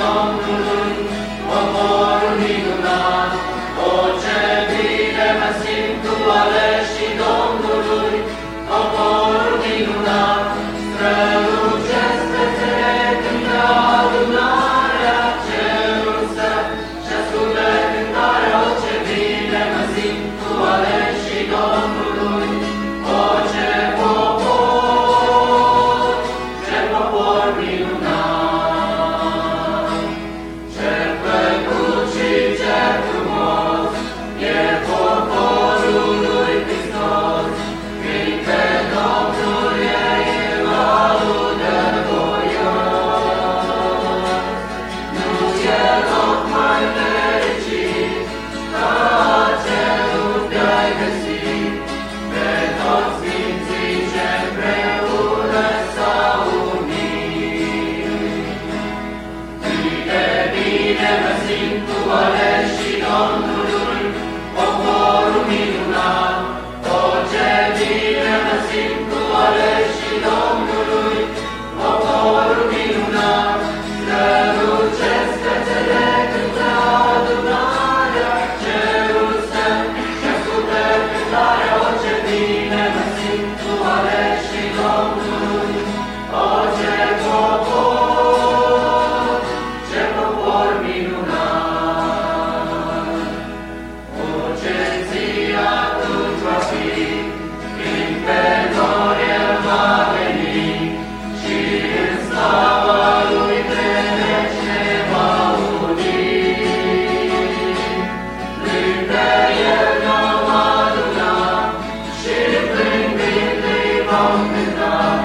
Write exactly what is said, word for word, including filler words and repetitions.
Domnului, poporul minunat. O, ce bine mă simt cu aleșii Domnului, poporul minunat. Strălucesc fețele când adunarea cerul stă și ascultă cântarea. O, ce bine mă simt cu aleșii Domnului. O, ce popor, ce popor minunat, ce plăcut și ce frumos e poporul lui Hristos. Când pe Domnul ei îl laudă voios. Nu e loc mai fericit ca cerul de-ai găsit, pe toți sfinții ce împreună s-au unit. Câte bine mă simt cu aleșii Domnului, poporul minunat. O, ce bine mă simt cu aleșii Domnului, poporul minunat. Strălucesc fețele când adunarea cerul stă și ascultă cântarea. O, ce bine mă simt cu aleșii Domnului. O, ce popor, ce popor minunat. O, ce zi atunci va fi, când pe nori El va veni și în slava Lui trece ne va uni. Lângă El ne-am adunat și plângând îi vom cânta.